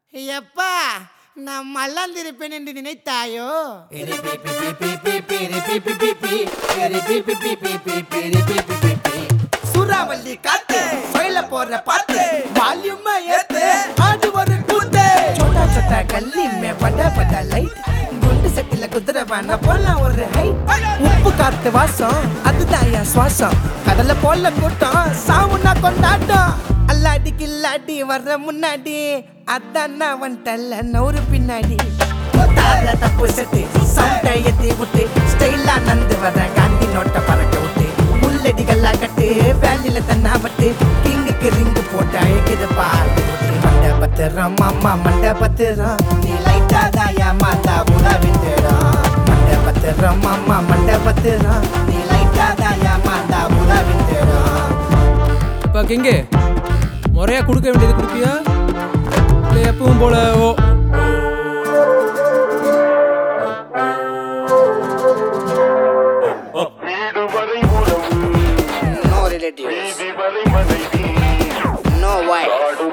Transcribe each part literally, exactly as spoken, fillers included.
எப்பா நான் மல்லாந்திருப்பேன் என்று நினைத்தாயோ? சூறாவளி காத்து மயில போற பாட்டு வால்யூம் ஏத்து ஆடு ஒரு கூத்து छोटा छोटा गली में बड़ा बड़ा लाइट குண்டு செட்டில குதிரை வான போலாம் ஒரு ஹைட் உப்பு காத்து வாசம் அதுதான் என் சுவாசம் கடல போல கூட்டம் சாவுனா கொண்டாட்டம் அல்லாடி கில்லாடி வர்ற முன்னாடி அதான் நான் வந்துட்டல்ல நூறு பின்னாடி தார தப்பு செட்டு சவுண்டை ஏத்தி விட்டு ஸ்டைலா நந்து வர காந்தி நோட்டை பறக்க விட்டு முள்ளடிகளா கட்டு வேலில தன்னாவட்டு கிங்குக்கு ரிங்கு போட்டு அழைக்குது பாட்டு மண்டை பத்திரம் மாமா மண்டை பத்திரம் நீ லைட்டா தாயா மாத்தா உதா விட்டுடும் மண்டை பத்திரம் மாமா மண்டை பத்திரம் நீ லைட்டா தாயா மாத்தா உதா விட்டுடும். இப்போ கிங்கு முறையாக கொடுக்க வேண்டியது கொடுப்பியா இல்லை எப்பவும் போல ஓ No relatives. No wife.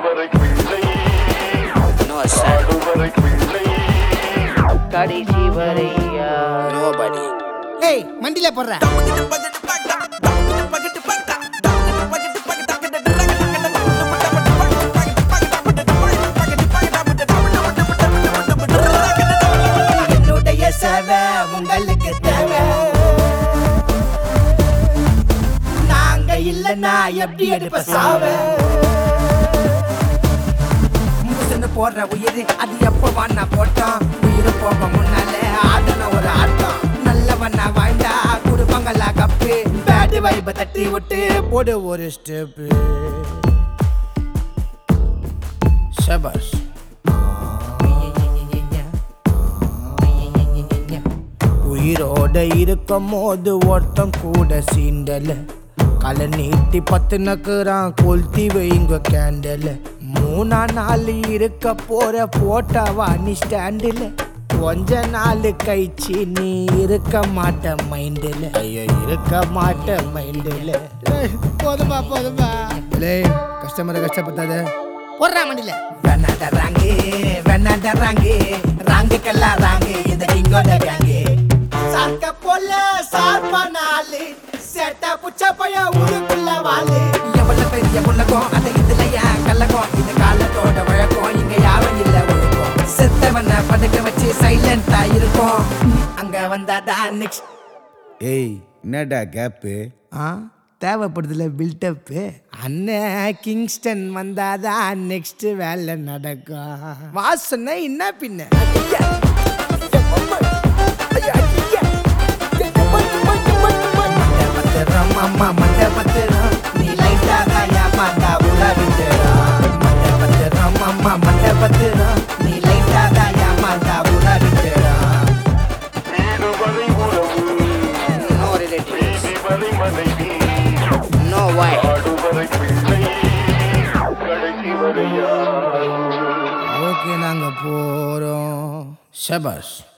No son. Nobody. Hey, மண்டில போடுற. என்னுடைய சேவை உங்களுக்கு தேவை நாங்க இல்லன்னா எப்படி எடுப்ப சாவ முசுன்னு போடுற உயிர் அது எப்ப வாண்ணா போட்டோம் உயிர் போக முன்னாலே ஆடன ஒரு ஆட்டம் நல்லவண்ணா வாழ்ந்தா குடும்பங்களா கப்பு பேடு வைப தட்டி விட்டு போடு ஒரு ஸ்டெப்பு சபாஷ். உயிரோட இருக்கும் போது ஒருத்தம் கூட சீண்டல கலை நீட்டி பத்து நக்குறான் கொளுத்தி வைங்க கேண்டல மூணா நாள் இருக்க போற போட்டாவா நீ ஸ்டாண்டில் கொஞ்ச நாள் கழிச்சு நீ இருக்க மாட்ட மைண்டில் ஐயோ இருக்க மாட்ட மைண்டில் போதும்பா போதும்பா கஸ்டமரை கஷ்டப்பட்டாத போடுறா மண்டில வேணாட ராங்கு வேணாட ராங்கு ராங்குக்கெல்லாம் ராங்கு இந்த கிங்கோட கேங்கு சாக்க போல சார்பானாலு சேட்டா புச்ச பைய ஊருக்குள்ள வாழு எவ்வளவு பெரிய உலகம் அதை இதுல ஏன் கலகம் இந்த காலத்தோட வழக்கம் இங்க யாரும் இல்ல ஒழுக்கம் செத்தவன படுக்க வச்சு சைலண்டா இருக்கும் அங்க வந்தாடா நெக்ஸ்ட். ஏய் என்னடா கேப்பு? ஆ தேவைப்படுதுல பில்டப்பு அண்ணன் கிங்ஸ்டன் வந்தாதான் நெக்ஸ்ட் வேலை நடக்கும் வாசனை என்ன பின்ன மாமா மண்டை பத்திரம் நீ லைட்டா தாயா மாத்தா உலா விட்டுடும் மண்டை பத்திரம் மாமா மண்டை பத்திரம் நீ லைட்டா தாயா மாத்தா உலா விட்டுடும். No relatives. No wife. Okay நாங்க போறோம். சபாஷ்.